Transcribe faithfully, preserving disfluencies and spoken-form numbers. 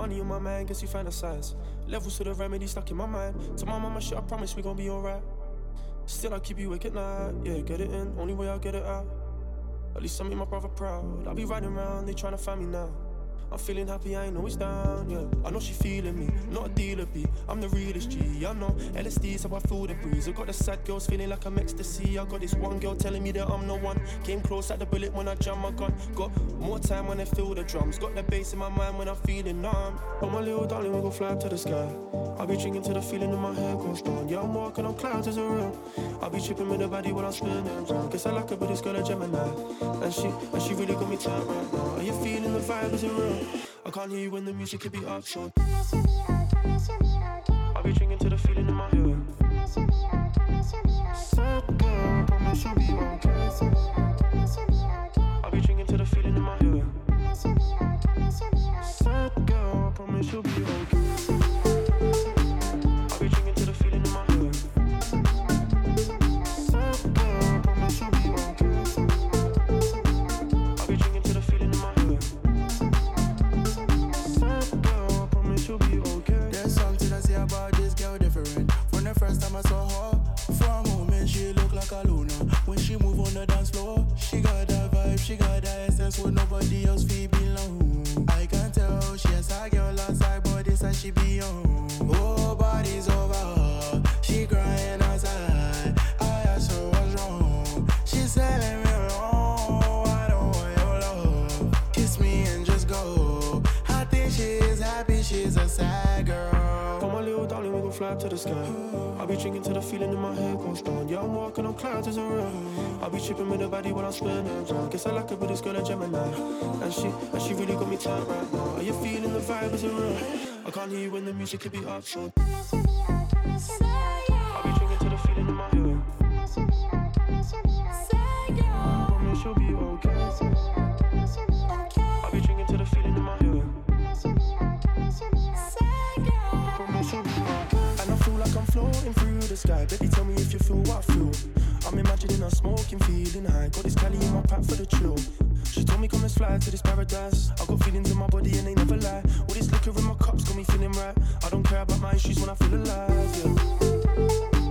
Money on my mind, guess you fantasize. Levels to the remedy stuck in my mind. To my mama shit, I promise we gon' be alright. Still I keep you awake at night. Yeah, get it in, only way I'll get it out. At least I make my brother proud. I'll be riding around, they tryna find me now. I'm feeling happy, I ain't always down, yeah. I know she feeling me, not a dealer B. I'm the realest G, I know L S D's how I feel the breeze. I got the sad girls feeling like I'm ecstasy. I got this one girl telling me that I'm the one. Came close at the bullet when I jam my gun. Got more time when I feel the drums. Got the bass in my mind when I'm feeling numb. Oh my little darling, we gon' fly up to the sky. I'll be drinking till the feeling in my hair goes down. Yeah, I'm walking on clouds as a real. I'll be tripping with the body when I'm spinning around. Guess I like her, but this girl a Gemini. And she, and she really got me tight right now. Are you feeling the vibe, is it real? I can't hear you when the music could be up, so Promise you'll be okay, promise you'll be okay. I'll be drinking to the feeling in my head. Promise you'll be okay, promise you'll be okay. Sad girl, promise you'll be okay. Promise you'll be okay, promise you'll be okay. I'll be drinking to the feeling in my head. Promise you'll be okay, promise you'll be okay. Sad girl, promise you'll be okay. I'll be drinking to the feeling in my head. Sad girl, promise you'll be okay. I'll be drinking to the feeling in my head. Sad girl, promise you'll be okay. There's something I say about this girl different. From the first time I saw her, for a moment she looked like a Luna. When she move on the dance floor, she got that vibe, she got that essence where nobody else feel belong. I can tell she has a girl outside, but this how she be on. Oh, body's over her, she crying outside. I asked her what's wrong, she's telling me wrong. I don't want your love, kiss me and just go. I think she's happy, she's a sad girl. Come on, little darling, we gon' fly up to the sky. I'll be drinking till the feeling in my head goes down. Yeah, I'm walking on clouds as a real. I'll be tripping with the body when I'm spinning around. Guess I like her, but this girl a Gemini. And she, and she really got me tight right now. Are you feeling the vibe, is it real? I can't hear you when the music could be up, so Promise you'll be okay, promise you'll be okay. I'll be drinking till the feeling in my head. Promise you'll be okay, promise you'll be okay. Promise you'll be okay. Promise you'll be okay, promise you'll be okay. I'll be drinking till the feeling in my head. Promise you'll be okay, promise you'll be okay. Promise you'll be okay. And I feel like I'm floating through the sky. Baby, tell me if you feel what I feel. I'm imagining us smoking, feeling high. Got this Cali in my pack for the chill. She told me come let's fly to this paradise. I got feelings in my body and they never lie. All this liquor in my cups got me feeling right. I don't care about my issues when I feel alive, yeah.